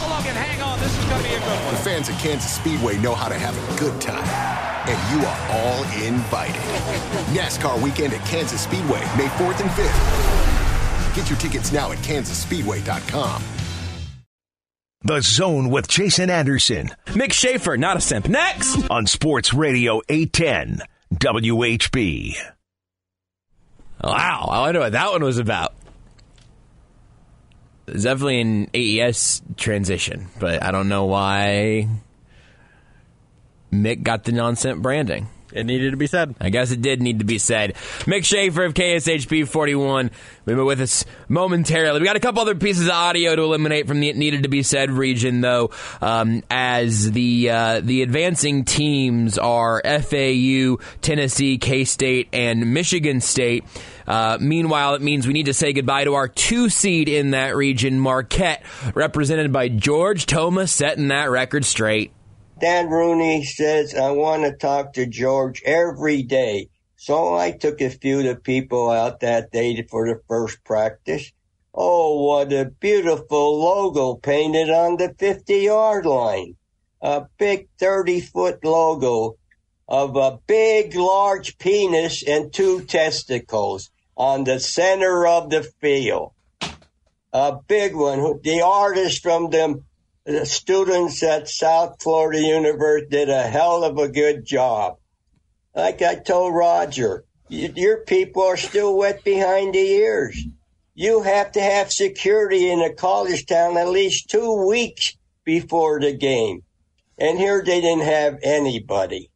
Buffalo can hang on. This is going to be a good one. The fans at Kansas Speedway know how to have a good time. And you are all invited. NASCAR weekend at Kansas Speedway, May 4th and 5th. Get your tickets now at kansasspeedway.com. The Zone with Jason Anderson. Mick Schaefer, not a simp. Next! On Sports Radio 810 WHB. Wow, I wonder what that one was about. It's definitely an AES transition, but I don't know why Mick got the non-simp branding. It needed to be said. I guess it did need to be said. Mick Schaefer of KSHP 41 will be with us momentarily. We got a couple other pieces of audio to eliminate from the It Needed to Be Said region, though, as the advancing teams are FAU, Tennessee, K-State, and Michigan State. Meanwhile, it means we need to say goodbye to our 2 seed in that region, Marquette, represented by George Thomas, setting that record straight. Dan Rooney says, I want to talk to George every day. So I took a few of the people out that day for the first practice. Oh, what a beautiful logo painted on the 50-yard line. A big 30-foot logo of a big, large penis and 2 testicles on the center of the field. A big one. The artist from the students at South Florida University did a hell of a good job. Like I told Roger, your people are still wet behind the ears. You have to have security in a college town at least 2 weeks before the game. And here they didn't have anybody.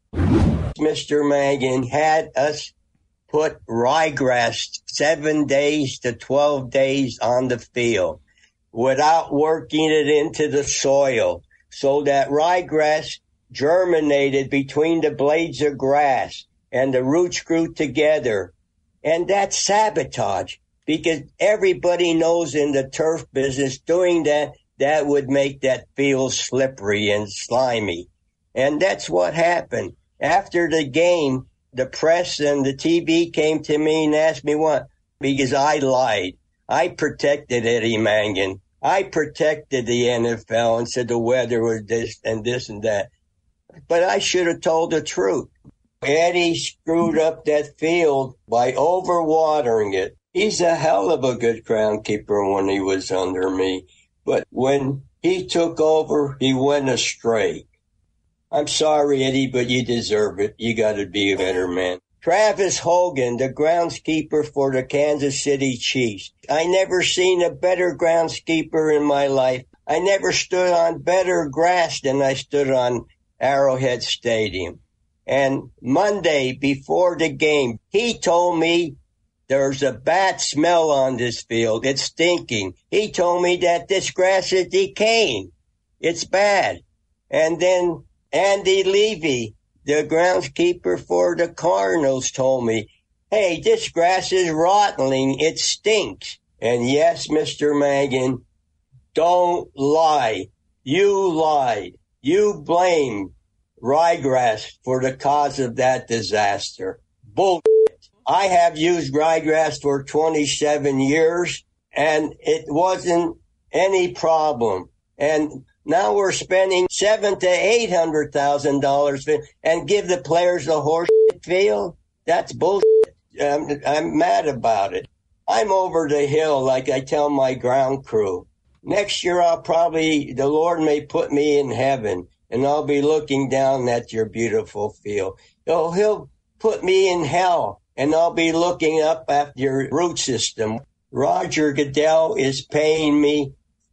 Mr. Mangan had us put ryegrass 7 days to 12 days on the field without working it into the soil, so that ryegrass germinated between the blades of grass and the roots grew together. And that's sabotage, because everybody knows in the turf business doing that would make that field slippery and slimy. And that's what happened. After the game, the press and the TV came to me and asked me what, because I lied. I protected Eddie Mangan. I protected the NFL and said the weather was this and that. But I should have told the truth. Eddie screwed up that field by overwatering it. He's a hell of a good groundskeeper when he was under me. But when he took over, he went astray. I'm sorry, Eddie, but you deserve it. You got to be a better man. Travis Hogan, the groundskeeper for the Kansas City Chiefs. I never seen a better groundskeeper in my life. I never stood on better grass than I stood on Arrowhead Stadium. And Monday before the game, he told me there's a bad smell on this field. It's stinking. He told me that this grass is decaying. It's bad. And then Andy Levy, the groundskeeper for the Cardinals, told me, hey, this grass is rotting. It stinks. And yes, Mr. Mangan, don't lie. You lied. You blamed ryegrass for the cause of that disaster. Bullshit. I have used ryegrass for 27 years, and it wasn't any problem. And now we're spending $700,000 to $800,000 and give the players a horse field. That's bullshit. I'm mad about it. I'm over the hill, like I tell my ground crew. Next year, the Lord may put me in heaven, and I'll be looking down at your beautiful field. He'll put me in hell, and I'll be looking up at your root system. Roger Goodell is paying me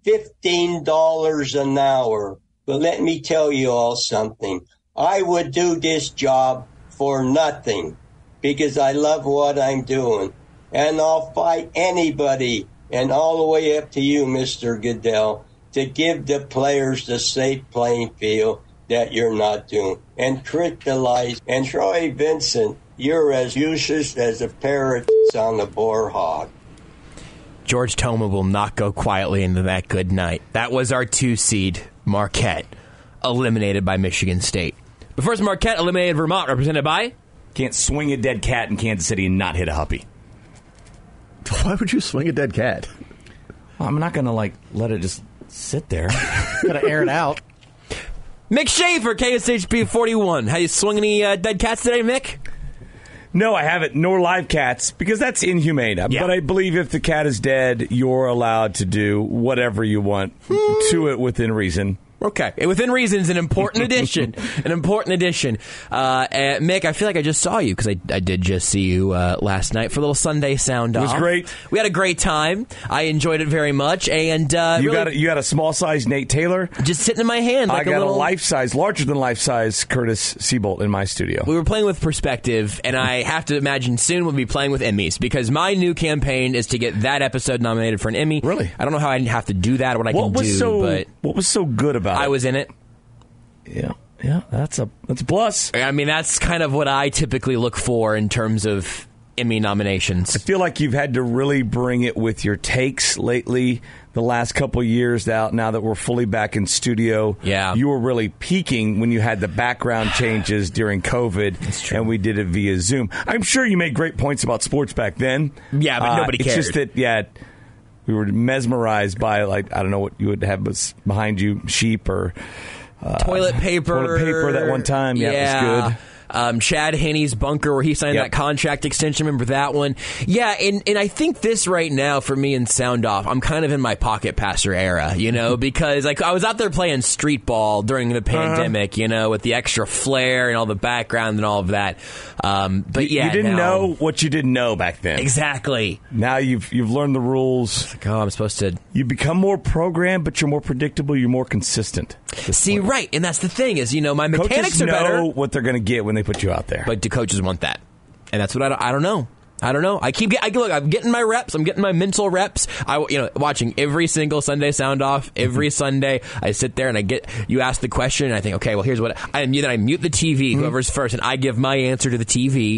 $15 an hour. But let me tell you all something. I would do this job for nothing because I love what I'm doing. And I'll fight anybody, and all the way up to you, Mr. Goodell, to give the players the safe playing field that you're not doing. And trick the lies. And Troy Vincent, you're as useless as a parrot on the boar hog. George Toma will not go quietly into that good night. That was our 2 seed, Marquette, eliminated by Michigan State. But first, Marquette eliminated Vermont, represented by... Can't swing a dead cat in Kansas City and not hit a huppy. Why would you swing a dead cat? Well, I'm not going to, let it just sit there. Gotta air it out. Mick Schaefer, KSHP 41. How you swing any dead cats today, Mick? No, I haven't, nor live cats, because that's inhumane. Yeah. But I believe if the cat is dead, you're allowed to do whatever you want to it within reason. Okay. Within reason is an important addition. An important addition. Mick, I feel like I just saw you because I did just see you last night for a little Sunday sound off. It was great. We had a great time. I enjoyed it very much. And You really, got a small-sized Nate Taylor. just sitting in my hand like I got a little... a life-size, larger-than-life-size Curtis Seabolt in my studio. We were playing with perspective, and I have to imagine soon we'll be playing with Emmys because my new campaign is to get that episode nominated for an Emmy. Really? I don't know how I have to do that or what I can do, but what was so good about it? I was in it. Yeah, that's a plus. I mean, that's kind of what I typically look for in terms of Emmy nominations. I feel like you've had to really bring it with your takes lately. The last couple years now that we're fully back in studio, Yeah. you were really peaking when you had the background changes during COVID, and we did it via Zoom. I'm sure you made great points about sports back then. Yeah, but nobody cared. It's just that, we were mesmerized by, like, I don't know what you would have was behind you, sheep or... Toilet paper that one time. Yeah, it was good. Chad Henney's bunker where he signed that contract extension. Remember that one? Yeah, and I think this right now for me in Sound Off, I'm kind of in my pocket passer era, because like I was out there playing street ball during the pandemic, with the extra flair and all the background and all of that. But yeah, you didn't know what you didn't know back then. Exactly. Now you've learned the rules. Like, I'm supposed to. You become more programmed, but you're more predictable. You're more consistent. See, right, and that's the thing is, my mechanics Coaches are better. know what they're going to get when they put you out there. But do coaches want that? And that's what I don't know. I don't know. I'm getting my reps. I'm getting my mental reps. Watching every single Sunday Sound Off every Sunday. I sit there and you ask the question and I think, okay, well, here's what I mute the TV, whoever's first, and I give my answer to the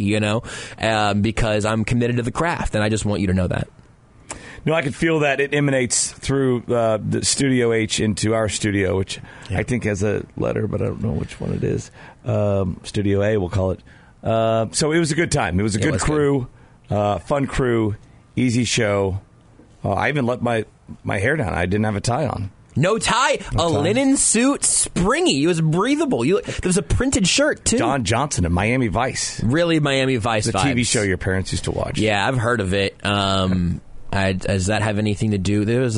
TV, because I'm committed to the craft and I just want you to know that. No, I can feel that it emanates through the Studio H into our studio, which I think has a letter, but I don't know which one it is. Studio A, we'll call it. So it was a good time. It was a good crew, fun crew, easy show. I even let my hair down. I didn't have a tie on. No tie, linen suit, springy. It was breathable. There was a printed shirt, too. Don Johnson of Miami Vice. Really Miami Vice the vibes. TV show your parents used to watch. Yeah, I've heard of it. Does that have anything to do? Was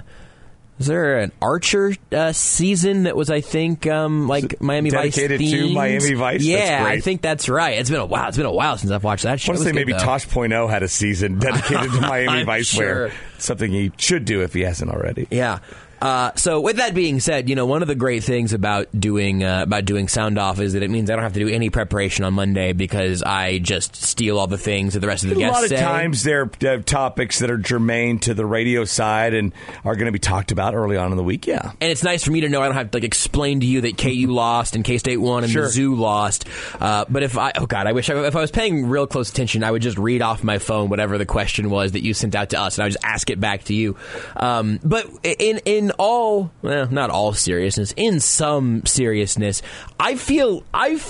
there an Archer season that was, I think, like Miami Vice dedicated themed? to Miami Vice? Yeah, That's great. I think that's right. It's been a while since I've watched that show. I want to say maybe Tosh.0 had a season dedicated to Miami Vice, sure. where something he should do if he hasn't already. Yeah. So with that being said, one of the great things about doing Sound Off is that it means I don't have to do any preparation on Monday because I just steal all the things that the rest of the guests say. A lot of times there are topics that are germane to the radio side and are going to be talked about early on in the week, yeah. And it's nice for me to know I don't have to explain to you that KU lost and K-State won and Sure. Mizzou lost. But if I wish if I was paying real close attention, I would just read off my phone whatever the question was that you sent out to us and I would just ask it back to you. But in all, well, not all seriousness, in some seriousness, I feel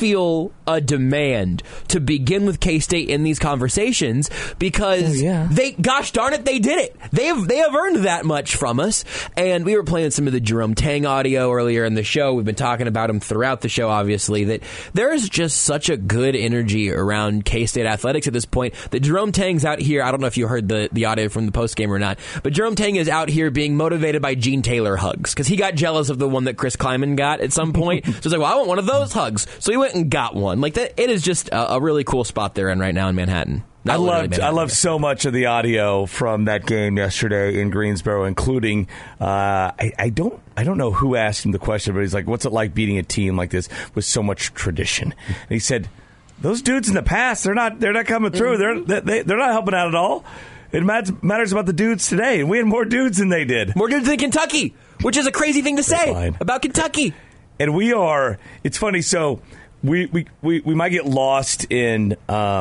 a demand to begin with K-State in these conversations because gosh darn it, they did it. They have earned that much from us. And we were playing some of the Jerome Tang audio earlier in the show. We've been talking about him throughout the show, obviously, that there is just such a good energy around K-State athletics at this point that Jerome Tang's out here. I don't know if you heard the audio from the postgame or not, but Jerome Tang is out here being motivated by Gene Taylor hugs because he got jealous of the one that Chris Kleiman got at some point. So he's like, well, I want one of those hugs. So he went and got one. Like that, it is just a really cool spot they're in right now in Manhattan. I loved so much of the audio from that game yesterday in Greensboro, including I don't know who asked him the question, but he's like, "What's it like beating a team like this with so much tradition?" And he said, "Those dudes in the past, they're not coming through. They're not helping out at all. It matters about the dudes today, and we had more dudes than they did. More dudes than Kentucky, which is a crazy thing to say about Kentucky. And we are. It's funny. So we might get lost in."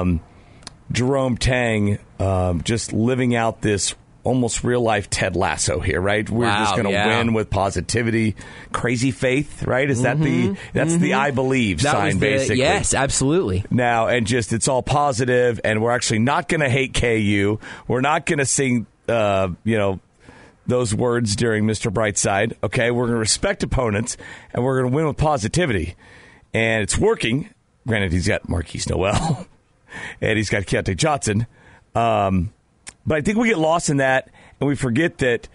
Jerome Tang just living out this almost real-life Ted Lasso here, right? We're just going to win with positivity. Crazy faith, right? Is that the I believe sign, basically? Yes, absolutely. Now, and just it's all positive, and we're actually not going to hate KU. We're not going to sing, those words during Mr. Brightside. Okay, we're going to respect opponents, and we're going to win with positivity. And it's working. Granted, he's got Marquise Noel, and he's got Keontae Johnson. But I think we get lost in that, and we forget that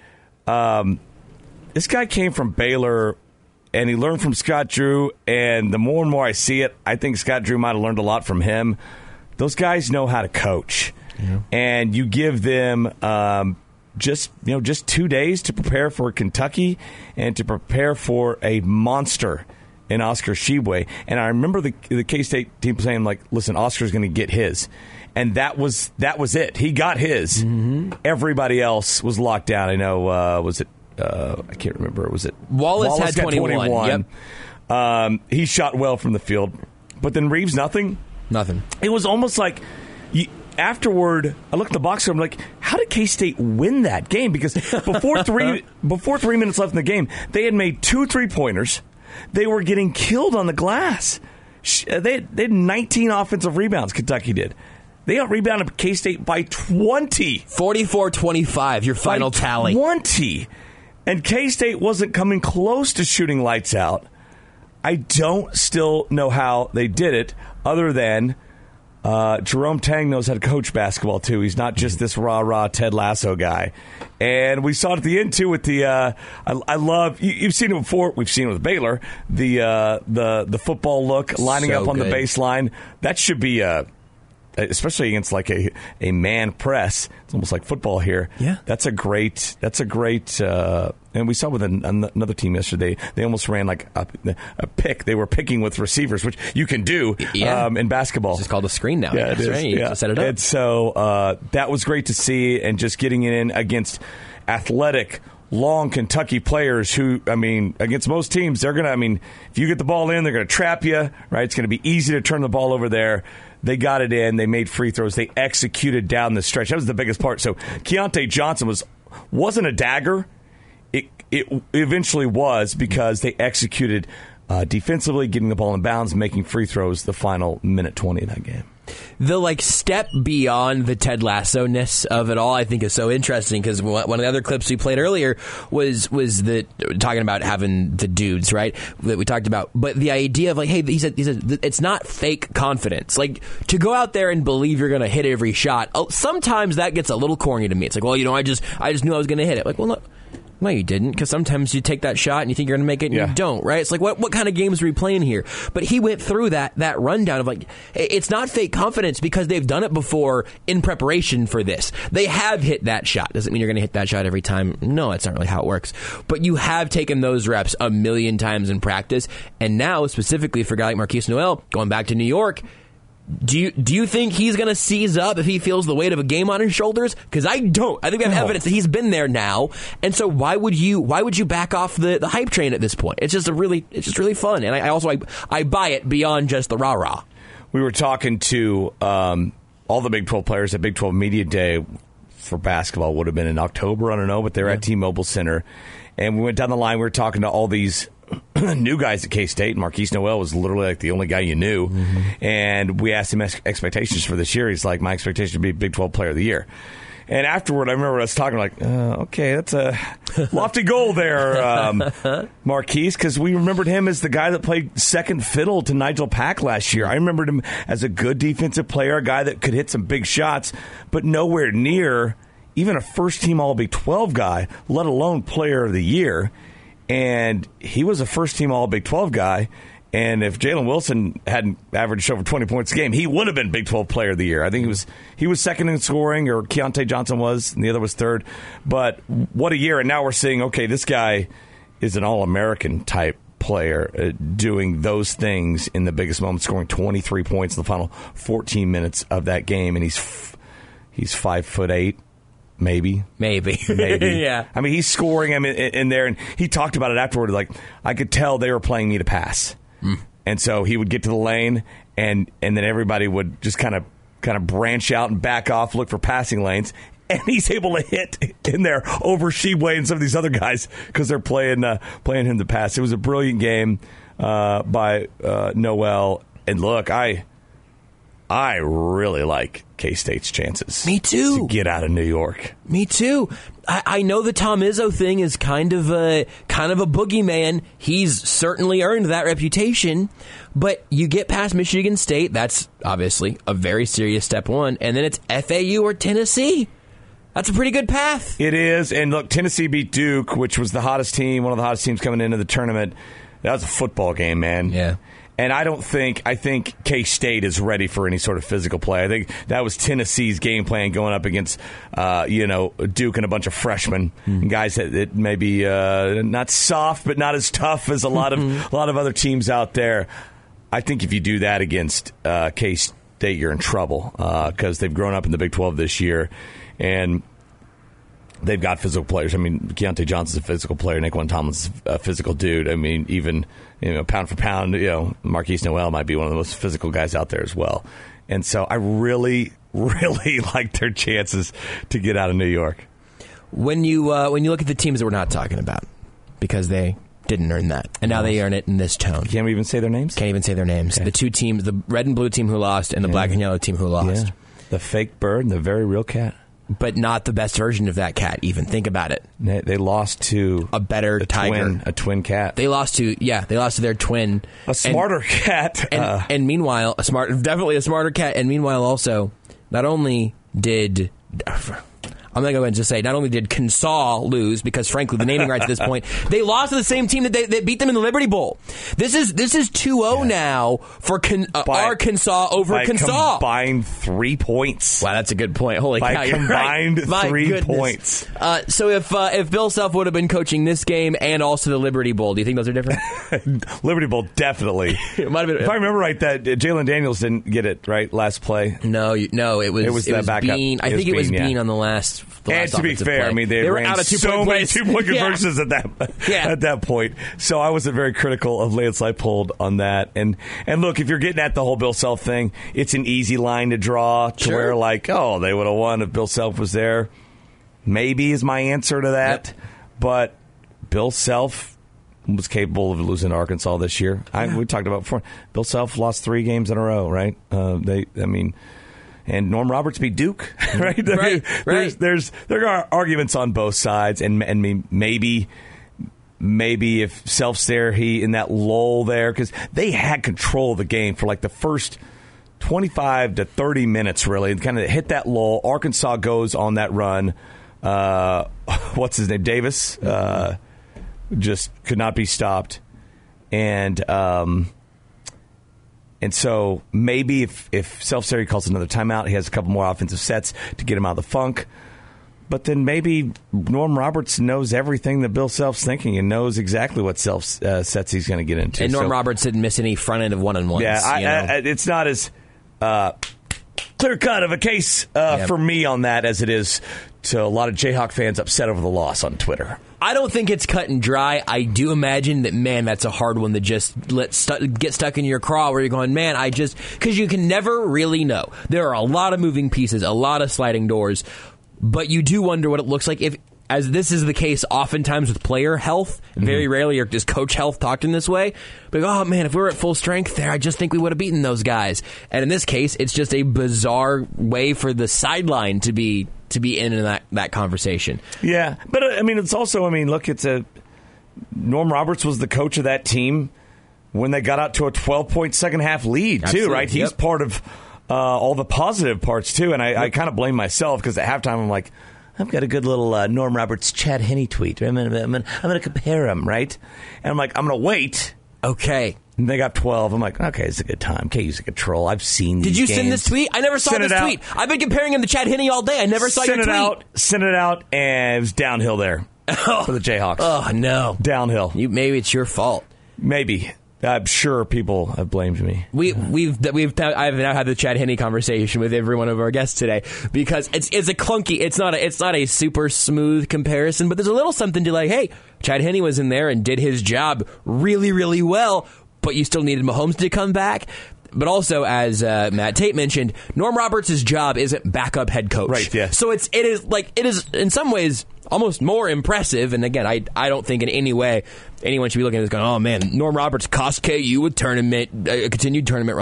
this guy came from Baylor, and he learned from Scott Drew, and the more and more I see it, I think Scott Drew might have learned a lot from him. Those guys know how to coach, and you give them just 2 days to prepare for Kentucky and to prepare for a monster in Oscar Tshiebwe. And I remember the K-State team saying, like, listen, Oscar's going to get his. And that was it. He got his. Mm-hmm. Everybody else was locked down. I know, was it, I can't remember. Was it? Wallace had 21. Yep. He shot well from the field. But then Reeves, nothing. It was almost like, afterward, I looked at the box score, I'm like, how did K-State win that game? Because before 3 minutes left in the game, they had made 2 3-pointers. They were getting killed on the glass. They had 19 offensive rebounds, Kentucky did. They out-rebounded K-State by 20. 44-25, your final tally. 20. And K-State wasn't coming close to shooting lights out. I don't still know how they did it, other than Jerome Tang knows how to coach basketball, too. He's not just this rah-rah Ted Lasso guy. And we saw it at the end, too, with the I love, you've seen it before. We've seen it with Baylor. The football look, lining up on the baseline. That should be especially against like a man press. It's almost like football here. Yeah. That's a great and we saw with another team yesterday, they almost ran like a pick. They were picking with receivers, which you can do in basketball. It's just called a screen now. Yeah, it is. Right? You just set it up. And so that was great to see, and just getting it in against athletic, long Kentucky players who, against most teams, they're going to, if you get the ball in, they're going to trap you, right? It's going to be easy to turn the ball over there. They got it in. They made free throws. They executed down the stretch. That was the biggest part. So Keontae Johnson wasn't a dagger. It eventually was, because they executed defensively, getting the ball in bounds, making free throws the final minute 20 of that game. The step beyond the Ted Lasso-ness of it all, I think, is so interesting, because one of the other clips we played earlier was talking about having the dudes, right, that we talked about, but the idea of hey, he said it's not fake confidence, to go out there and believe you're going to hit every shot. Sometimes that gets a little corny to me. It's like, well, I just knew I was going to hit it. Well, look. No, you didn't, because sometimes you take that shot and you think you're going to make it and you don't, right? It's like, what kind of games are we playing here? But he went through that rundown of it's not fake confidence, because they've done it before in preparation for this. They have hit that shot. Doesn't mean you're going to hit that shot every time. No, that's not really how it works. But you have taken those reps a million times in practice, and now, specifically for a guy like Marquise Noel, going back to New York, do you think he's going to seize up if he feels the weight of a game on his shoulders? Because I don't. I think we have evidence that he's been there now, and so why would you back off the hype train at this point? It's just really fun, and I buy it beyond just the rah rah. We were talking to all the Big 12 players at Big 12 Media Day for basketball. Would have been in October, I don't know, but they're at T-Mobile Center, and we went down the line. We were talking to all these new guys at K-State. Marquise Noel was literally the only guy you knew. Mm-hmm. And we asked him expectations for this year. He's like, my expectation would be Big 12 Player of the Year. And afterward, I remember us talking okay, that's a lofty goal there, Marquise, because we remembered him as the guy that played second fiddle to Nigel Pack last year. I remembered him as a good defensive player, a guy that could hit some big shots, but nowhere near even a first-team All-Big 12 guy, let alone Player of the Year. And he was a first-team All-Big 12 guy. And if Jalen Wilson hadn't averaged over 20 points a game, he would have been Big 12 Player of the Year. I think he was second in scoring, or Keontae Johnson was, and the other was third. But what a year. And now we're seeing, okay, this guy is an All-American type player doing those things in the biggest moment, scoring 23 points in the final 14 minutes of that game. And he's 5'8". Maybe. Yeah. I mean, he's scoring in there, and he talked about it afterward. I could tell they were playing me to pass. And so he would get to the lane, and then everybody would just kind of branch out and back off, look for passing lanes. And he's able to hit in there over Tshiebwe and some of these other guys because they're playing him to pass. It was a brilliant game by Noel. And look, I really like K-State's chances. Me too. To get out of New York. Me too. I know the Tom Izzo thing is kind of a boogeyman. He's certainly earned that reputation. But you get past Michigan State, that's obviously a very serious step one, and then it's FAU or Tennessee. That's a pretty good path. It is. And look, Tennessee beat Duke, which was the hottest team, one of the hottest teams coming into the tournament. That was a football game, man. Yeah. And I think K-State is ready for any sort of physical play. I think that was Tennessee's game plan going up against, Duke and a bunch of freshmen, guys that may be not soft, but not as tough as a lot of other teams out there. I think if you do that against K-State, you're in trouble because they've grown up in the Big 12 this year, and they've got physical players. I mean, Keontae Johnson's a physical player. Naquan Tomlins's a physical dude. I mean, even pound for pound, Marquise Noel might be one of the most physical guys out there as well. And so I really, really like their chances to get out of New York. When you look at the teams that we're not talking about, because they didn't earn that, and now they earn it in this tone. Can't even say their names? Can't even say their names. Okay. The two teams, the red and blue team who lost, and the black and yellow team who lost. Yeah. The fake bird and the very real cat. But not the best version of that cat, even. Think about it. They lost to a better tiger. A twin cat. They lost to their twin. A smarter cat. And meanwhile, definitely a smarter cat. And meanwhile, also, not only did... I'm going to go ahead and just say, not only did Kensaw lose, because frankly, the naming rights at this point, they lost to the same team that beat them in the Liberty Bowl. This is 2-0 now for Arkansas over Kensaw. Combined 3 points. Wow, that's a good point. Holy cow, you're right. Combined 3 points. So if Bill Self would have been coaching this game and also the Liberty Bowl, do you think those are different? Liberty Bowl, definitely. It might have been, if I remember right, that Jalen Daniels didn't get it right last play. No, it was backup. Bean. I think it was Bean on the last. And to be fair, play. I mean, they were ran out of so many 2-point conversions at that point. So I wasn't very critical of Lance Leipold on that. And look, if you're getting at the whole Bill Self thing, it's an easy line to draw to where they would have won if Bill Self was there. Maybe is my answer to that. Yep. But Bill Self was capable of losing to Arkansas this year. We talked about before. Bill Self lost 3 games in a row, right? And Norm Roberts beat Duke, right? Right. There are arguments on both sides, and maybe if Self's there, he in that lull there, because they had control of the game for like the first 25 to 30 minutes, really, and kind of hit that lull. Arkansas goes on that run. What's his name? Davis just could not be stopped, And so maybe if Self-Seri calls another timeout, he has a couple more offensive sets to get him out of the funk. But then maybe Norm Roberts knows everything that Bill Self's thinking and knows exactly what Self sets he's going to get into. And Norm Roberts didn't miss any front end of one-on-ones. Yeah, it's not as clear cut of a case for me on that as it is to a lot of Jayhawk fans upset over the loss on Twitter. I don't think it's cut and dry. I do imagine that, man, that's a hard one to just get stuck in your craw where you're going, man, because you can never really know. There are a lot of moving pieces, a lot of sliding doors, but you do wonder what it looks like as this is the case oftentimes with player health. Very rarely is coach health talked in this way. But, oh, man, if we were at full strength there, I just think we would have beaten those guys. And in this case, it's just a bizarre way for the sideline to be in that conversation. Yeah, but it's also, look, Norm Roberts was the coach of that team when they got out to a 12-point second half lead, too, right? He's part of all the positive parts, too, and I kind of blame myself because at halftime I'm like, I've got a good little Norm Roberts Chad Henne tweet. I'm going to compare them, right? And I'm like, I'm going to wait. Okay. And they got 12. I'm like, okay, it's a good time. Can't use a control. I've seen these Did you games. send this tweet? I never saw this tweet. I've been comparing him to Chad Henne all day. I never saw your tweet. Send it out, and it was downhill there for the Jayhawks. Oh, no. Downhill. Maybe it's your fault. Maybe. I'm sure people have blamed me. I've now had the Chad Henne conversation with every one of our guests today because it's a clunky. It's not a super smooth comparison, but there's a little something to like. Hey, Chad Henne was in there and did his job really, really well, but you still needed Mahomes to come back. But also, as Matt Tate mentioned, Norm Roberts' job isn't backup head coach. Right, yeah. So it is in some ways almost more impressive. And again, I don't think in any way anyone should be looking at this going, oh man, Norm Roberts cost KU a continued tournament run.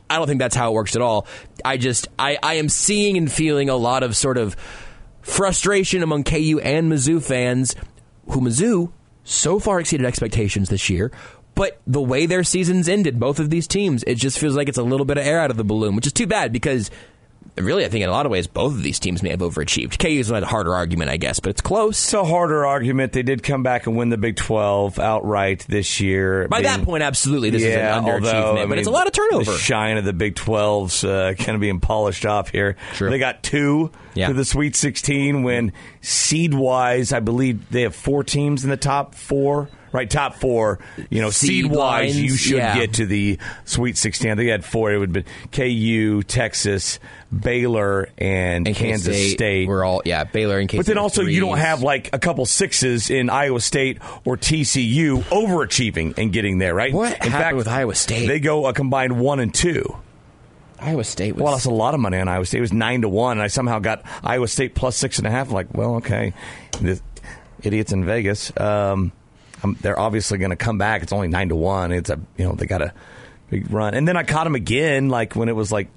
I don't think that's how it works at all. I am seeing and feeling a lot of sort of frustration among KU and Mizzou fans, who Mizzou so far exceeded expectations this year. But the way their seasons ended, both of these teams, it just feels like it's a little bit of air out of the balloon, which is too bad because really, I think in a lot of ways, both of these teams may have overachieved. KU's a harder argument, I guess, but it's close. It's a harder argument. They did come back and win the Big 12 outright this year. By that point, absolutely, this is an underachievement, but it's a lot of turnover. The shine of the Big 12's kind of being polished off here. True. They got 2 to the Sweet 16 when seed-wise, I believe they have 4 teams in the top 4. Right, top 4, seed-wise, you should get to the Sweet 16. I think they had 4. It would be KU, Texas, Baylor, and Kansas State. We're all, Baylor and Kansas. But then also, 3s. you don't have like a couple 6s in Iowa State or TCU overachieving and getting there, right? What happened with Iowa State? They go a combined 1 and 2. Iowa State was... Well, that's a lot of money on Iowa State. It was 9-1, and I somehow got Iowa State plus 6.5. I'm like, well, okay. The idiots in Vegas. They're obviously going to come back. It's only 9-1. It's they got a big run. And then I caught them again, like when it was like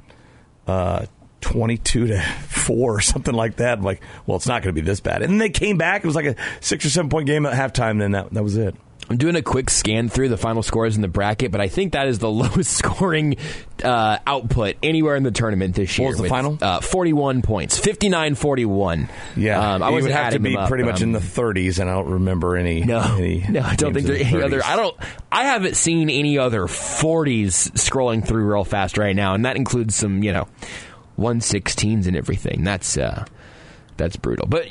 22-4 or something like that. I'm like, well, it's not going to be this bad. And then they came back. It was like a 6 or 7 point game at halftime. And then that was it. I'm doing a quick scan through the final scores in the bracket, but I think that is the lowest scoring output anywhere in the tournament this year. What was the final? 41 points, 59-41. Yeah, I would have to be pretty much in the 30s, and I don't remember any. No, I don't think there's any other. I haven't seen any other 40s scrolling through real fast right now, and that includes some 116s and everything. That's brutal, but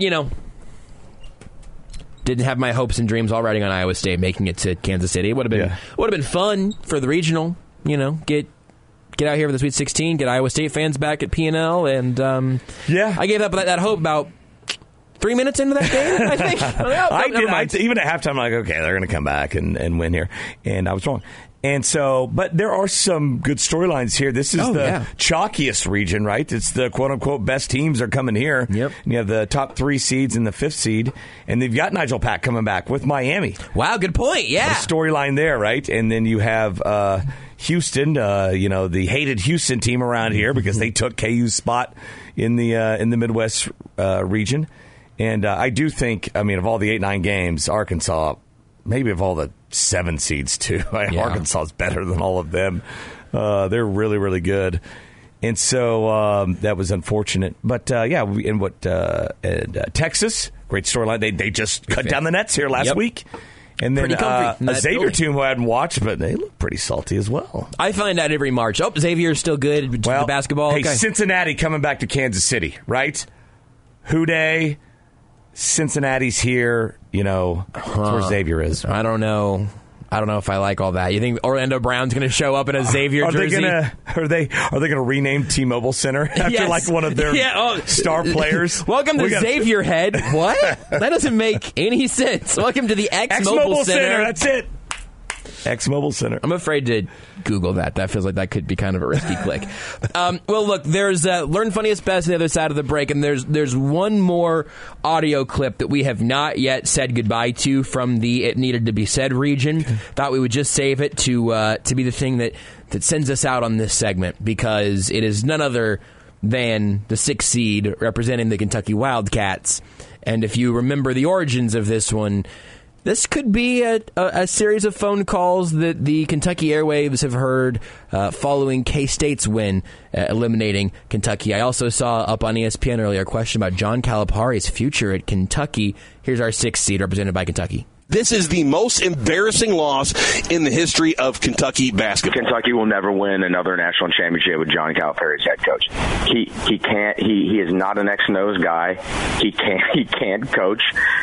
didn't have my hopes and dreams all riding on Iowa State making it to Kansas City. It would have been fun for the regional. Get out here for the Sweet 16, get Iowa State fans back at P&L, and I gave up that hope about 3 minutes into that game. I think I did. Even at halftime, I'm like, okay, they're going to come back and win here, and I was wrong. And so, but there are some good storylines here. This is chalkiest region, right? It's the quote-unquote best teams are coming here. Yep. And you have the top 3 seeds and the 5th seed. And they've got Nigel Pack coming back with Miami. Wow, good point, yeah. The storyline there, right? And then you have Houston, the hated Houston team around here because they took KU's spot in the Midwest region. And I do think, of all the 8-9 games, Arkansas, maybe of all the 7 seeds, too. Arkansas is better than all of them. They're really, really good. And so that was unfortunate. But, Texas, great storyline. They just cut down the nets here last week. And then a Xavier team who I hadn't watched, but they look pretty salty as well. I find out every March. Oh, Xavier's still good. The basketball. Hey, Cincinnati coming back to Kansas City, right? Houday, Cincinnati's here. That's where Xavier is. I don't know if I like all that. You think Orlando Brown's going to show up in a Xavier jersey? Are they going to rename T-Mobile Center after like one of their star players? Welcome to Xavier Head. What? That doesn't make any sense. Welcome to the X-Mobile Center. That's it. X-Mobile Center. I'm afraid to Google that. That feels like that could be kind of a risky click. Well, look, there's Learn Funniest Best on the other side of the break, and there's one more audio clip that we have not yet said goodbye to from the It Needed to Be Said region. Thought we would just save it to be the thing that sends us out on this segment, because it is none other than the 6th seed representing the Kentucky Wildcats. And if you remember the origins of this one, this could be a series of phone calls that the Kentucky airwaves have heard following K-State's win, eliminating Kentucky. I also saw up on ESPN earlier a question about John Calipari's future at Kentucky. Here's our 6th seed represented by Kentucky. This is the most embarrassing loss in the history of Kentucky basketball. Kentucky will never win another national championship with John Calipari as head coach. He can't. He is not an X-nose guy. He can't coach.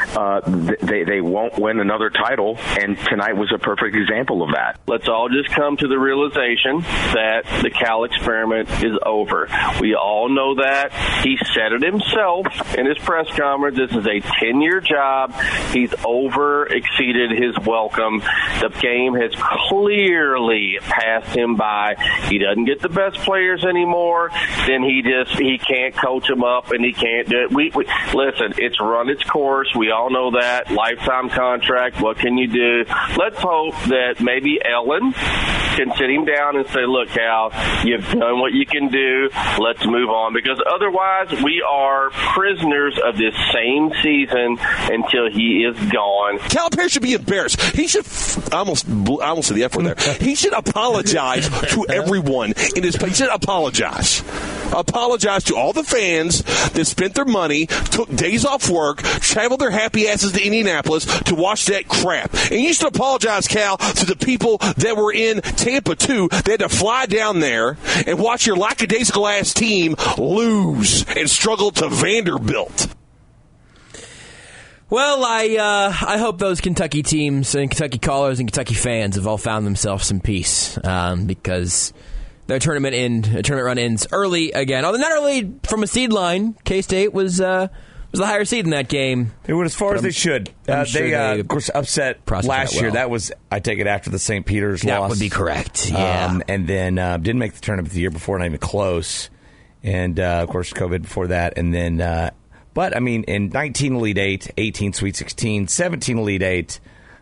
They won't win another title, and tonight was a perfect example of that. Let's all just come to the realization that the Cal experiment is over. We all know that. He said it himself in his press conference. This is a 10-year job. He's exceeded his welcome. The game has clearly passed him by. He doesn't get the best players anymore. Then he can't coach them up, and he can't do it. Listen, it's run its course. We all know that. Lifetime contract. What can you do? Let's hope that maybe Ellen can sit him down and say, look, Cal, you've done what you can do. Let's move on, because otherwise we are prisoners of this same season until he is gone. Calipari should be embarrassed. He should I almost said the F word there. He should apologize to everyone in his place. He should apologize. Apologize to all the fans that spent their money, took days off work, traveled their happy asses to Indianapolis to watch that crap. And you should apologize, Cal, to the people that were in Tampa, too. They had to fly down there and watch your lackadaisical ass team lose and struggle to Vanderbilt. Well, I hope those Kentucky teams and Kentucky callers and Kentucky fans have all found themselves some peace, because their tournament run ends early again. Although not early from a seed line. K-State was the higher seed in that game. They went as far as they should. They of course, upset last year. Well. That was, I take it, after the St. Peter's loss. That would be correct, yeah. And then didn't make the tournament the year before, not even close. And, of course, COVID before that. And then, but, I mean, in 19 Elite 8, 18 Sweet 16, 17 Elite 8,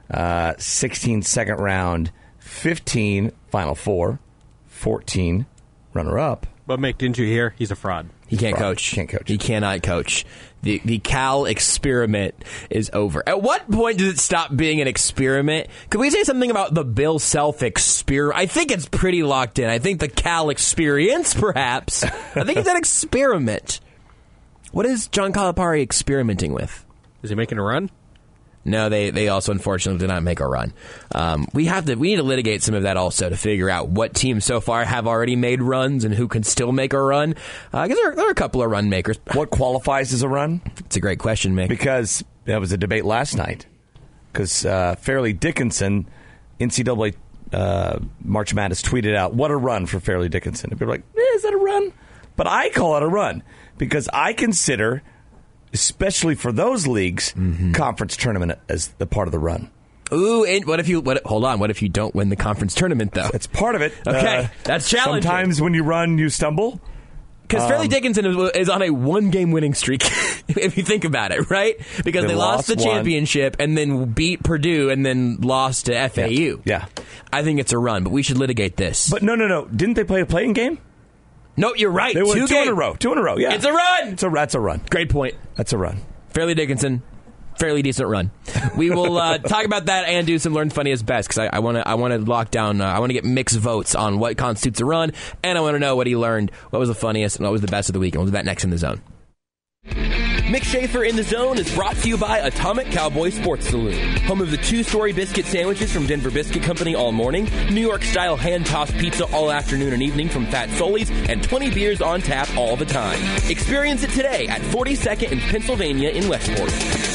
16 second round, 15 Final Four, 14 runner-up. But, Mick, didn't you hear? He's a fraud. He can't coach. He cannot coach. The Cal experiment is over. At what point does it stop being an experiment? Could we say something about the Bill Self experiment? I think it's pretty locked in. I think the Cal experience, perhaps. I think it's an experiment. What is John Calipari experimenting with? Is he making a run? No, they also unfortunately did not make a run. We need to litigate some of that also to figure out what teams so far have already made runs and who can still make a run. Because there are a couple of run makers. What qualifies as a run? It's a great question, Mick. Because that was a debate last night. Because Fairleigh Dickinson, NCAA March Madness tweeted out, "What a run for Fairleigh Dickinson." And people are like, is that a run? But I call it a run because I consider, especially for those leagues, conference tournament as the part of the run. Ooh, and what if you don't win the conference tournament, though? It's part of it. Okay, that's challenging. Sometimes when you run, you stumble. Because Fairleigh Dickinson is on a one-game winning streak, if you think about it, right? Because they lost the championship and then beat Purdue and then lost to FAU. Yeah. I think it's a run, but we should litigate this. But no. Didn't they play a playing game? No, you're right. They won two in a row. 2 in a row, yeah. It's a run! That's a run. Great point. That's a run. Fairleigh Dickinson, fairly decent run. We will talk about that and do some Learn Funniest Best, because I want to lock down, I want to get mixed votes on what constitutes a run, and I want to know what he learned, what was the funniest, and what was the best of the week. And we'll do that next in The Zone. Mick Schaefer in The Zone is brought to you by Atomic Cowboy Sports Saloon, home of the 2-story biscuit sandwiches from Denver Biscuit Company all morning, New York-style hand-tossed pizza all afternoon and evening from Fat Sully's, and 20 beers on tap all the time. Experience it today at 42nd in Pennsylvania in Westport.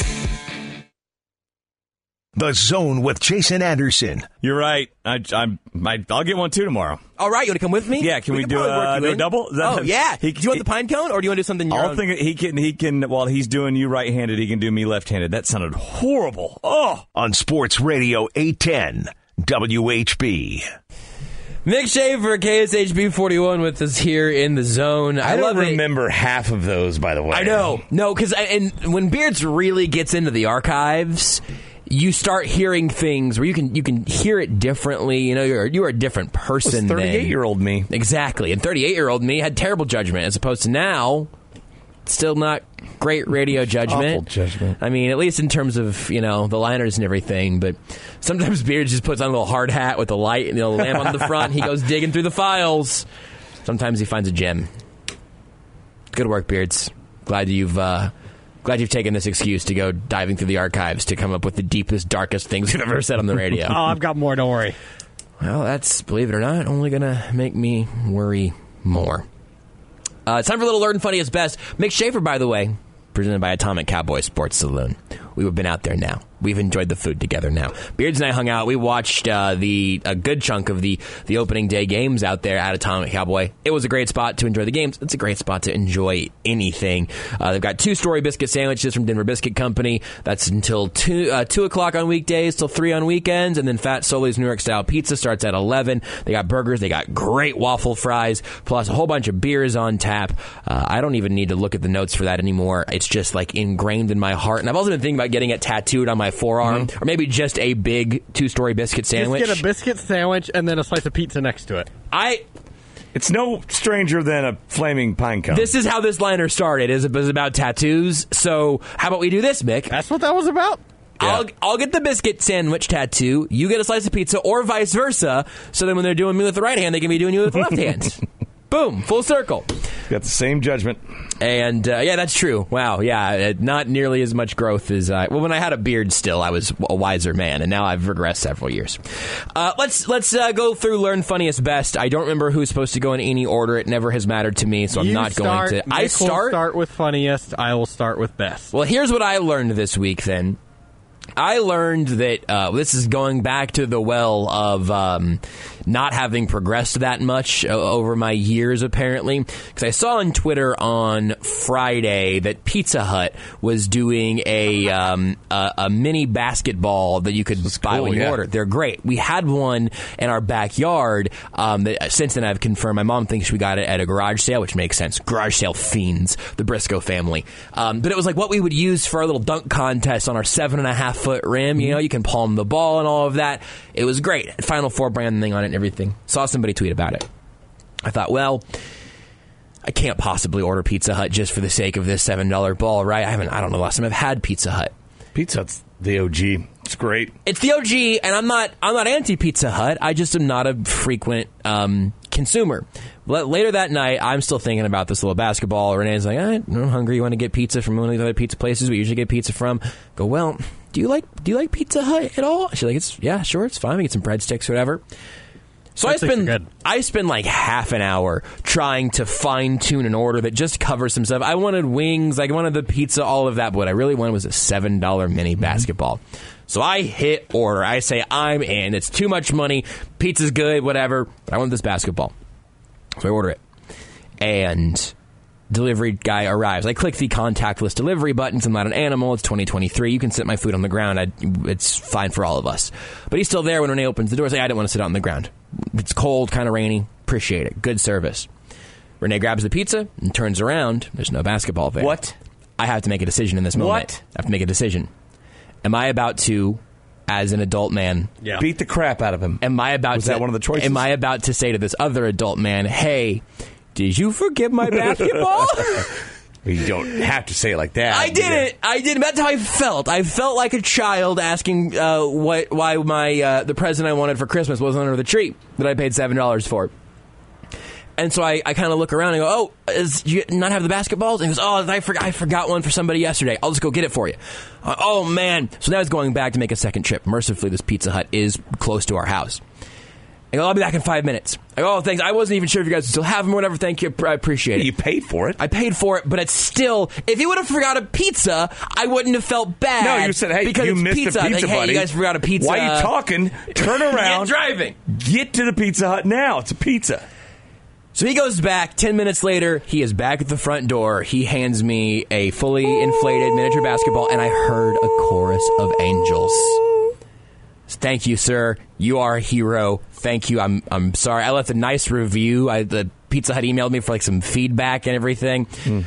The Zone with Jason Anderson. You're right. I'll get one too tomorrow. All right, you want to come with me? Yeah, can we do a double? Oh, yeah. Do you want the pine cone, or do you want to do something your own? I think he can, while he's doing you right-handed, he can do me left-handed. That sounded horrible. Oh! On Sports Radio 810, WHB. Mick Schaefer, KSHB 41 with us here in The Zone. I don't remember half of those, by the way. I know. No, because when Beards really gets into the archives, you start hearing things where you can hear it differently. You know, you're a different person. 38-year-old me. Exactly. And 38-year-old me had terrible judgment, as opposed to now, still not great radio judgment. Awful judgment. I mean, at least in terms of, the liners and everything. But sometimes Beards just puts on a little hard hat with a light and a lamp on the front. He goes digging through the files. Sometimes he finds a gem. Good work, Beards. Glad you've taken this excuse to go diving through the archives to come up with the deepest, darkest things you've ever said on the radio. Oh, I've got more, don't worry. Well, that's, believe it or not, only going to make me worry more. It's time for a little Learn Funniest Best. Mick Schaefer, by the way, presented by Atomic Cowboy Sports Saloon. We've been out there now. We've enjoyed the food together now. Beards and I hung out. We watched a good chunk of the opening day games out there at Atomic Cowboy. It was a great spot to enjoy the games. It's a great spot to enjoy anything. They've got 2-story biscuit sandwiches from Denver Biscuit Company. That's until 2 o'clock on weekdays, till 3 on weekends. And then Fat Sully's New York-style pizza starts at 11. They got burgers. They got great waffle fries, plus a whole bunch of beers on tap. I don't even need to look at the notes for that anymore. It's just like ingrained in my heart. And I've also been thinking about about getting it tattooed on my forearm, or maybe just a big 2-story biscuit sandwich. Just get a biscuit sandwich and then a slice of pizza next to it. It's no stranger than a flaming pine cone. This is how this liner started. It was about tattoos. So how about we do this, Mick? That's what that was about? Yeah. I'll get the biscuit sandwich tattoo. You get a slice of pizza, or vice versa. So then when they're doing me with the right hand, they can be doing you with the left hand. Boom, full circle. Got the same judgment. And, yeah, that's true. Wow, yeah, not nearly as much growth as when I had a beard still, I was a wiser man, and now I've regressed several years. Let's go through Learn Funniest Best. I don't remember who's supposed to go in any order. It never has mattered to me, so I'm not going to. Nick will start with funniest. I will start with best. Well, here's what I learned this week, then. I learned that this is going back to the well of not having progressed that much over my years, apparently. Because I saw on Twitter on Friday that Pizza Hut was doing a mini basketball that you could buy when you order. They're great. We had one in our backyard. Since then, I've confirmed. My mom thinks we got it at a garage sale, which makes sense. Garage sale fiends, the Briscoe family. But it was like what we would use for our little dunk contest on our 7.5-foot rim. You know, you can palm the ball and all of that. It was great. Final Four brand thing on it and everything. Saw somebody tweet about it. I thought, well, I can't possibly order Pizza Hut just for the sake of this $7 ball, right? I don't know the last time I've had Pizza Hut. Pizza Hut's the OG. It's great. It's the OG, and I'm not anti Pizza Hut. I just am not a frequent consumer. Later that night, I'm still thinking about this little basketball. Renee's like, I'm hungry. You want to get pizza from one of the other pizza places we usually get pizza from? Go, well, do you like Pizza Hut at all? She's like, yeah, sure, it's fine. We get some breadsticks or whatever. So I spend like half an hour trying to fine-tune an order that just covers some stuff. I wanted wings, I wanted the pizza, all of that, but what I really wanted was a $7 mini basketball. So I hit order. I say, I'm in. It's too much money. Pizza's good, whatever. But I want this basketball. So I order it. And delivery guy arrives. I click the contactless delivery buttons. I'm not an animal. It's 2023. You can sit my food on the ground. It's fine for all of us. But he's still there when Renee opens the door. I say, I didn't want to sit out on the ground. It's cold, kind of rainy. Appreciate it. Good service. Renee grabs the pizza and turns around. There's no basketball there. What? I have to make a decision in this moment. What? I have to make a decision. Am I about to, as an adult man, beat the crap out of him? Was that one of the choices? Am I about to say to this other adult man, hey, did you forget my basketball? You don't have to say it like that. I didn't. That's how I felt. I felt like a child asking why my the present I wanted for Christmas wasn't under the tree that I paid $7 for. And so I kind of look around and go, do you not have the basketballs? And he goes, I forgot one for somebody yesterday. I'll just go get it for you. Oh, man. So now he's going back to make a second trip. Mercifully, this Pizza Hut is close to our house. I go, I'll be back in 5 minutes. I go, thanks. I wasn't even sure if you guys would still have them or whatever. Thank you. I appreciate it. You paid for it. I paid for it, but it's still, if you would have forgot a pizza, I wouldn't have felt bad. No, you said, hey, because you it's missed pizza. a pizza, like, buddy. Hey, you guys forgot a pizza. Why are you talking? Turn around. Get driving. Get to the Pizza Hut now. It's a pizza. So he goes back. 10 minutes later, he is back at the front door. He hands me a fully inflated miniature basketball, and I heard a chorus of angels. Thank you, sir. You are a hero. Thank you. I'm sorry. I left a nice review. The Pizza Hut emailed me for like some feedback and everything.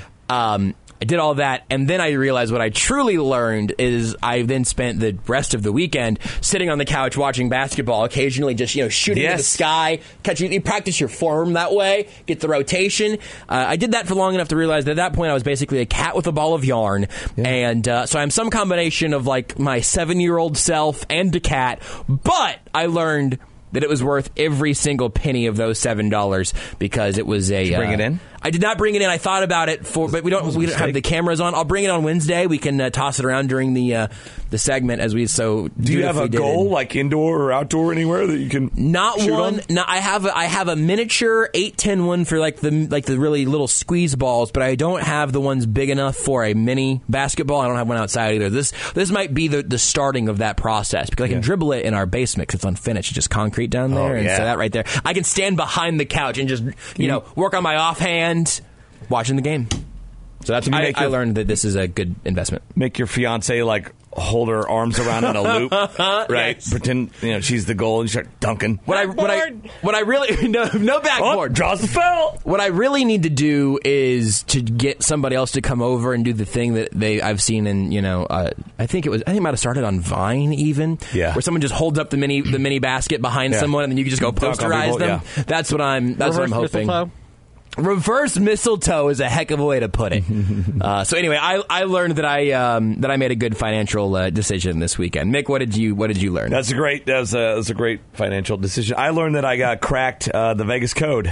I did all that, and then I realized what I truly learned is I then spent the rest of the weekend sitting on the couch watching basketball, occasionally just shooting into the sky, catching. You practice your form that way, get the rotation. I did that for long enough to realize that at that point I was basically a cat with a ball of yarn, and so I'm some combination of like my 7-year-old self and a cat. But I learned that it was worth every single penny of those $7 because it was a. Did you bring it in? I did not bring it in. I thought about it but we don't have the cameras on. I'll bring it on Wednesday. We can toss it around during the segment as we so. Do you have a goal like indoor or outdoor anywhere that you can? Not shoot one. On? No, I have a miniature 810 one for like the really little squeeze balls, but I don't have the ones big enough for a mini basketball. I don't have one outside either. This might be the starting of that process because I can dribble it in our basement because it's unfinished. It's just concrete down there, and so that right there, I can stand behind the couch and just work on my offhand. Watching the game. So that's I learned that this is a good investment. Make your fiance like hold her arms around in a loop, right? Yes. Pretend she's the goal and start dunking. What I really no backboard. Draws the foul. What I really need to do is to get somebody else to come over and do the thing that I've seen in I think it might have started on Vine even, yeah, where someone just holds up the mini basket behind someone and then you can just go posterize them. Yeah. That's what I'm hoping. Mistletoe? Reverse mistletoe is a heck of a way to put it. So anyway, I learned that I made a good financial decision this weekend. Mick, what did you learn? That was a great financial decision. I learned that I got cracked the Vegas code.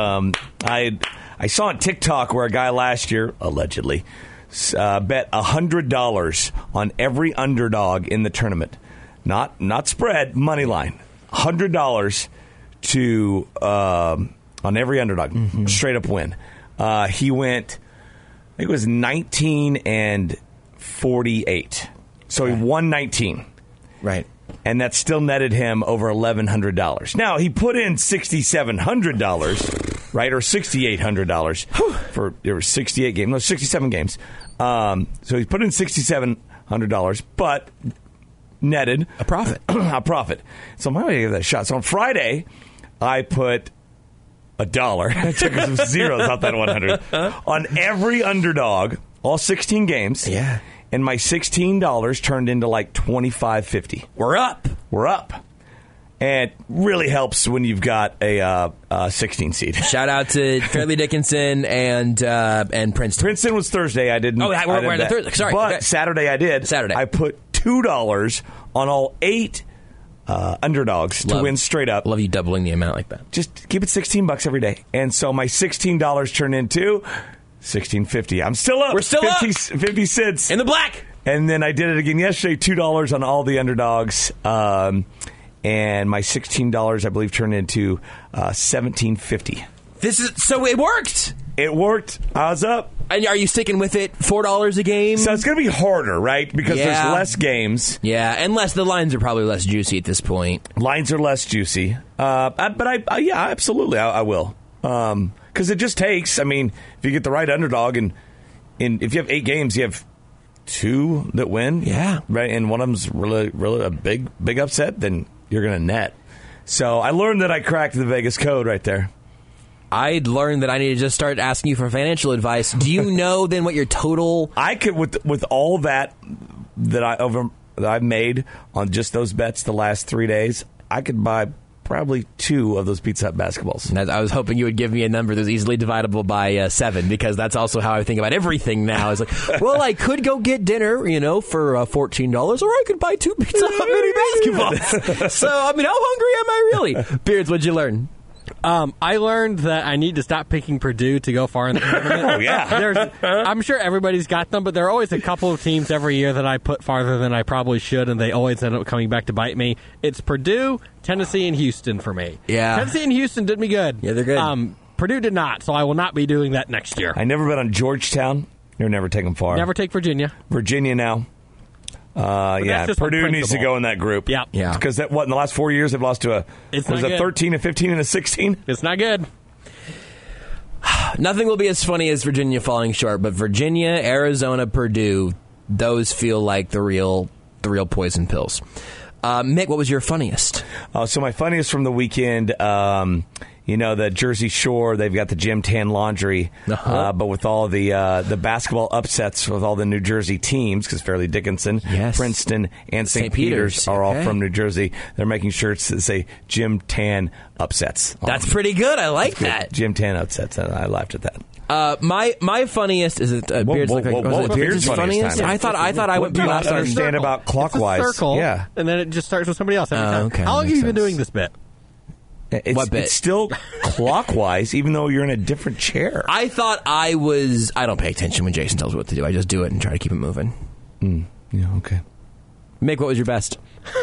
I saw on TikTok where a guy last year allegedly bet $100 on every underdog in the tournament, not spread, money line, $100 to. On every underdog, straight up win. He went, I think it was 19 and 48. So he won 19. Right. And that still netted him over $1,100. Now, he put in $6,700, right, or $6,800 for there were 68 games, no, 67 games. So he put in $6,700, but netted a profit. a profit. So I'm going to give that a shot. So on Friday, I put $1. I took some zeros out that 100 on every underdog, all 16 games. Yeah, and my $16 turned into like $25.50. We're up. And it really helps when you've got a 16 seed. Shout out to Fairleigh Dickinson and Princeton. Princeton was Thursday. I didn't. Oh, we're the Thursday. Sorry, but okay. Saturday I did. I put $2 on all 8. Underdogs to win straight up. Love you doubling the amount like that. Just keep it $16 every day. And so my $16 turned into $16.50. I'm still up. We're still 50 up. cents. In the black. And then I did it again yesterday, $2 on all the underdogs. And my $16, I believe, turned into $17.50. So it worked. It worked. I was up. And are you sticking with it? $4 a game? So it's going to be harder, right? Because there's less games. Yeah, and the lines are probably less juicy at this point. Lines are less juicy. But absolutely, I will. Because it just takes, if you get the right underdog, and if you have 8 games, you have 2 that win. Yeah. Right, and one of them's really a big upset, then you're going to net. So I learned that I cracked the Vegas code right there. I'd learned that I need to just start asking you for financial advice. Do you know then what your total? I could with all that I've made on just those bets the last 3 days. I could buy probably 2 of those Pizza Hut basketballs. I was hoping you would give me a number that's easily dividable by 7, because that's also how I think about everything now. It's like, well, I could go get dinner, for $14, or I could buy 2 Pizza Hut mini basketballs. So, how hungry am I really? Beards, what'd you learn? I learned that I need to stop picking Purdue to go far in the tournament. Oh, yeah. I'm sure everybody's got them, but there are always a couple of teams every year that I put farther than I probably should, and they always end up coming back to bite me. It's Purdue, Tennessee, and Houston for me. Yeah. Tennessee and Houston did me good. Yeah, they're good. Purdue did not, so I will not be doing that next year. I never bet on Georgetown. You'll never take them far. Never take Virginia. Virginia now. Purdue needs to go in that group. Yeah. Because in the last 4 years they've lost to a 13, a 15, and a 16? It's not good. Nothing will be as funny as Virginia falling short, but Virginia, Arizona, Purdue, those feel like the real poison pills. Mick, what was your funniest? So my funniest from the weekend, the Jersey Shore, they've got the Gym Tan Laundry, but with all the basketball upsets with all the New Jersey teams, because Fairleigh Dickinson, Princeton, and St. Peter's are all from New Jersey, they're making shirts that say Gym Tan Upsets. That's pretty good. I like that. Gym Tan Upsets. I laughed at that. My funniest is it Beard's Beard's funniest? I thought I went last. I understand about clockwise. It's a circle, yeah, and then it just starts with somebody else every time. Okay, how long have you been doing this bit? What bit? It's still clockwise, even though you're in a different chair. I thought I don't pay attention when Jason tells me what to do. I just do it and try to keep it moving. Yeah, okay. Mick, what was your best?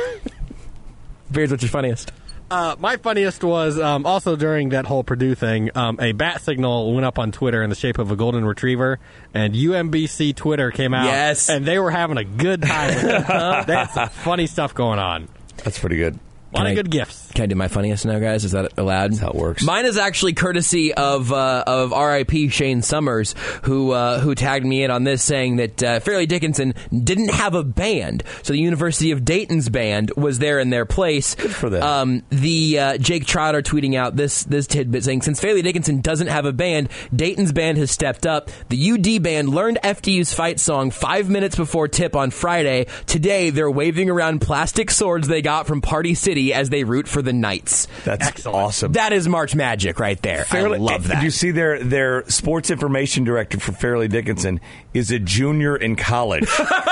Beards, what's your funniest? My funniest was also during that whole Purdue thing. A bat signal went up on Twitter in the shape of a golden retriever, and UMBC Twitter came out. Yes. And they were having a good time with it. They had some funny stuff going on. That's pretty good. A lot of good gifts. Can I do my funniest now, guys? Is that allowed? That's how it works. Mine is actually courtesy of R.I.P. Shane Summers, who tagged me in on this, saying that Fairleigh Dickinson didn't have a band, so the University of Dayton's band was there in their place. Good for them. Jake Trotter tweeting out this tidbit saying, since Fairleigh Dickinson doesn't have a band, Dayton's band has stepped up. The UD band learned FDU's fight song 5 minutes before tip on Friday. Today, they're waving around plastic swords they got from Party City as they root for the Knights. That's excellent. Awesome. That is March Magic right there. I love that. Did you see their sports information director for Fairleigh Dickinson is a junior in college?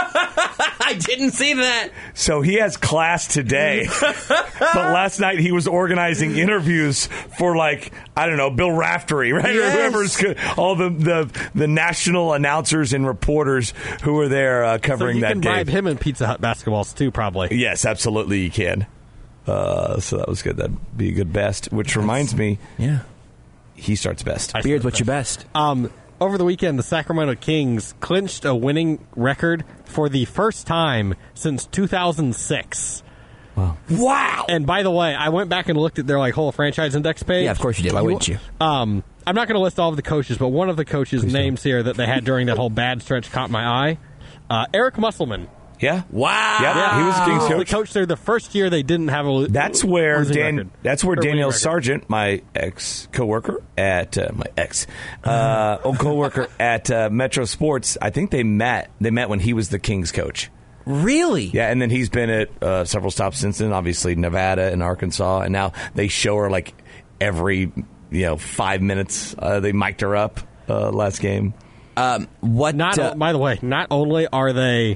I didn't see that. So he has class today. But last night he was organizing interviews for, like, I don't know, Bill Raftery, right? Yes. Or whoever's good, all the national announcers and reporters who are there covering that game. You can bribe him in Pizza Hut basketballs too, probably. Yes, absolutely you can. So that was good. That'd be a good best. Which reminds me, he starts best. Beard, what's your best? Over the weekend, the Sacramento Kings clinched a winning record for the first time since 2006. Wow! And by the way, I went back and looked at their whole franchise index page. Yeah, of course you did. Why wouldn't you? I'm not going to list all of the coaches, but one of the coaches' names here that they had during that whole bad stretch caught my eye. Eric Musselman. Yeah. Wow. Yeah, he was the Kings coach. The coach there the first year they didn't have a That's where record. Danielle Sargent, my ex coworker at coworker at Metro Sports, I think they met when he was the Kings coach. Really? Yeah, and then he's been at several stops since then, obviously Nevada and Arkansas, and now they show her like every 5 minutes. They mic'd her up last game. By the way, not only are they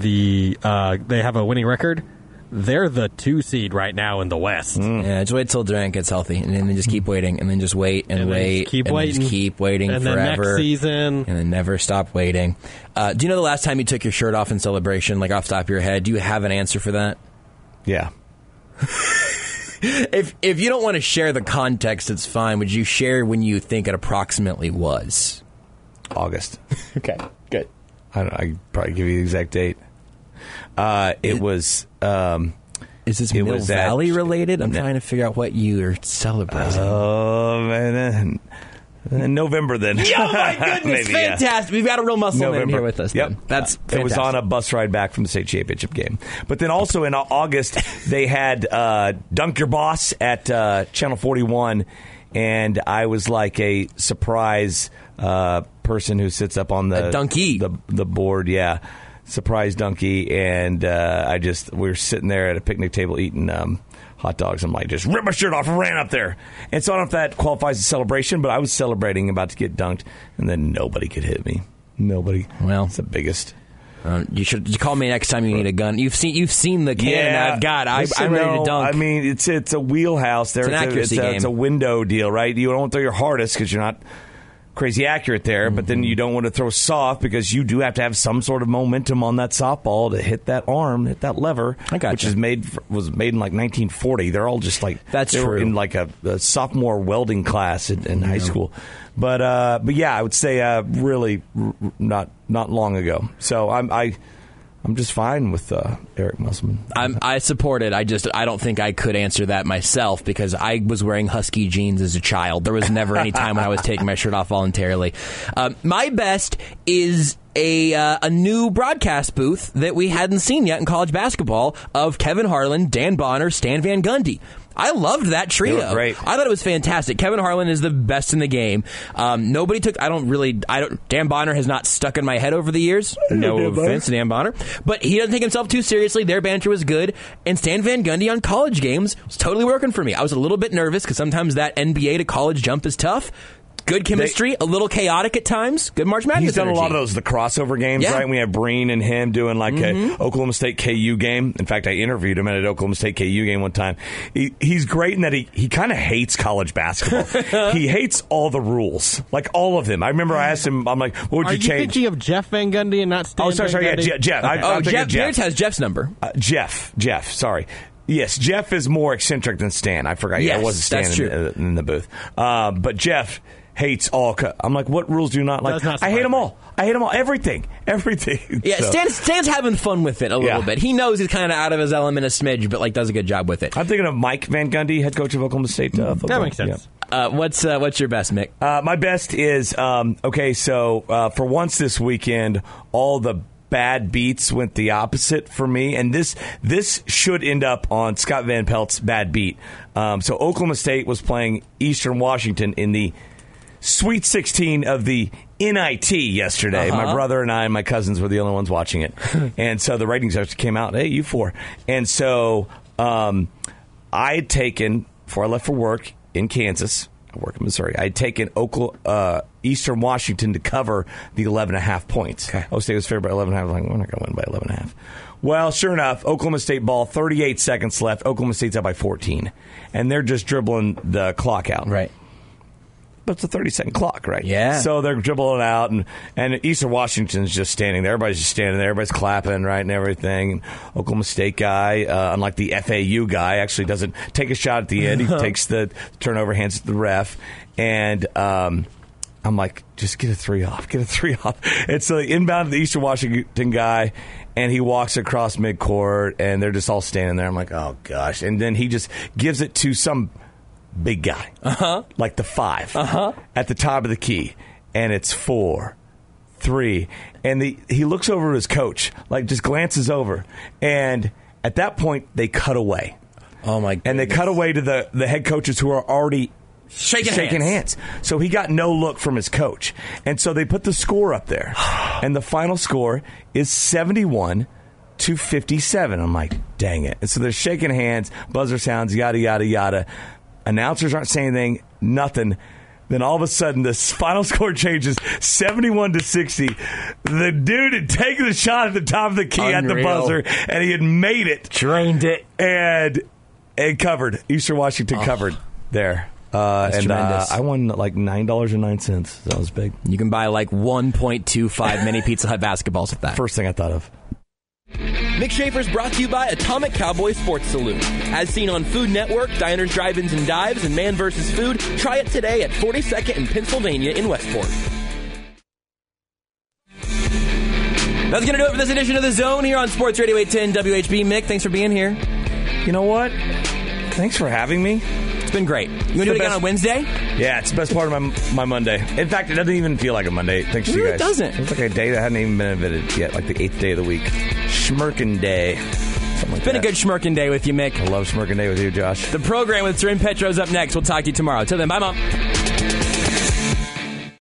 they have a winning record, they're the 2 seed right now in the West. Yeah, just wait till Durant gets healthy, and then just keep waiting, and then just wait and wait, keep and waiting, just keep waiting and forever. then next season, and then never stop waiting. Do you know the last time you took your shirt off in celebration, like off the top of your head? Do you have an answer for that? Yeah. If you don't want to share the context, it's fine. Would you share when you think it approximately was? August. Okay, good. I could probably give you the exact date. It was. Is this Mill Valley related? I'm trying to figure out what you are celebrating. Oh, man. In November, then. Oh, my goodness. Maybe, fantastic. Yeah. We've got a real muscle man here with us. Yep. Then. That's fantastic. It was on a bus ride back from the state championship game. But then also in August, they had Dunk Your Boss at Channel 41, and I was like a surprise person who sits up on the the board, surprise donkey, and we were sitting there at a picnic table eating hot dogs. I'm like, just ripped my shirt off and ran up there. And so I don't know if that qualifies as a celebration, but I was celebrating, about to get dunked, and then nobody could hit me. Nobody. Well, it's the biggest. You should call me next time you need a gun. You've seen the cannon I've got. I'm ready to dunk. I mean, it's a wheelhouse. It's an accuracy game. It's a window deal, right? You don't want to throw your hardest because you're not crazy accurate there, but then you don't want to throw soft because you do have to have some sort of momentum on that softball to hit that arm, hit that lever, which was made in like 1940. They're all just like they were in like a sophomore welding class in high school. But yeah, I would say really not long ago. So I'm just fine with Eric Musselman. I support it. I don't think I could answer that myself because I was wearing husky jeans as a child. There was never any time when I was taking my shirt off voluntarily. My best is a new broadcast booth that we hadn't seen yet in college basketball of Kevin Harlan, Dan Bonner, Stan Van Gundy. I loved that trio. They were great. I thought it was fantastic. Kevin Harlan is the best in the game. Nobody took. Dan Bonner has not stuck in my head over the years. No offense to Dan Bonner, but he doesn't take himself too seriously. Their banter was good, and Stan Van Gundy on college games was totally working for me. I was a little bit nervous because sometimes that NBA to college jump is tough. Good chemistry, a little chaotic at times. Good March Madness. He's done energy. a lot of those, the crossover games, right? We have Breen and him doing like a Oklahoma State KU game. In fact, I interviewed him at an Oklahoma State KU game one time. He's great in that he kind of hates college basketball. He hates all the rules, like all of them. I remember I asked him, I'm like, what would you change? Are you thinking of Jeff Van Gundy and not Stan Van Gundy? Yeah, Jeff. Okay. Jeff has Jeff's number. Jeff, sorry. Yes, Jeff is more eccentric than Stan. I forgot. Yes, I wasn't Stan in the booth. But Jeff hates all. I'm like, what rules do you not like? I hate them all. I hate them all. Everything. Yeah, So, Stan's having fun with it a little bit. He knows he's kind of out of his element a smidge, but like does a good job with it. I'm thinking of Mike Van Gundy, head coach of Oklahoma State. That makes sense. Yeah. What's your best, Mick? My best is so for once this weekend, all the bad beats went the opposite for me, and this should end up on Scott Van Pelt's bad beat. So Oklahoma State was playing Eastern Washington in the Sweet 16 of the NIT yesterday. My brother and I and my cousins were the only ones watching it, and so the ratings actually came out. Hey, you four, and so I had taken before I left for work in Kansas. I work in Missouri. I had taken Eastern Washington to cover the 11.5 points. Okay. Oklahoma State was favored by 11.5. I'm like, we're not going to win by 11.5. Well, sure enough, Oklahoma State ball, 38 seconds left. Oklahoma State's up by 14. And they're just dribbling the clock out. Right. But it's a 30-second clock, right? Yeah. So they're dribbling out, and Eastern Washington's just standing there. Everybody's just standing there. Everybody's clapping, right, and everything. And Oklahoma State guy, unlike the FAU guy, actually doesn't take a shot at the end. He takes the turnover, hands it to the ref. And I'm like, just get a 3 off. Get a 3 off. And so they inbound the Eastern Washington guy, and he walks across midcourt, and they're just all standing there. I'm like, oh, gosh. And then he just gives it to some big guy, like the 5 at the top of the key, and it's 4, 3, and he looks over at his coach, like just glances over, and at that point they cut away. Oh my! And they cut away to the head coaches who are already shaking hands. So he got no look from his coach, and so they put the score up there, and the final score is 71-57. I'm like, dang it! And so they're shaking hands, buzzer sounds, yada yada yada. Announcers aren't saying anything, nothing. Then all of a sudden, the final score changes 71-60. The dude had taken the shot at the top of the key at the buzzer, and he had made it. Drained it. And covered. Eastern Washington covered there. That's tremendous. I won like $9.09. That was big. You can buy like 1.25 mini Pizza Hut basketballs with that. First thing I thought of. Mick Schaefer's brought to you by Atomic Cowboy Sports Saloon. As seen on Food Network, Diners, Drive-Ins, and Dives, and Man vs. Food, try it today at 42nd and Pennsylvania in Westport. That's going to do it for this edition of The Zone here on Sports Radio 810 WHB. Mick, thanks for being here. You know what? Thanks for having me. It's been great. You want to do it again on Wednesday? Yeah, it's the best part of my Monday. In fact, it doesn't even feel like a Monday, thanks to you guys. It doesn't. It's like a day that hadn't even been invented yet, like the 8th day of the week. Schmirkin' Day. It's been a good Schmirkin' Day with you, Mick. I love Schmirkin' Day with you, Josh. The program with Seren Petro's up next. We'll talk to you tomorrow. Till then, bye, Mom.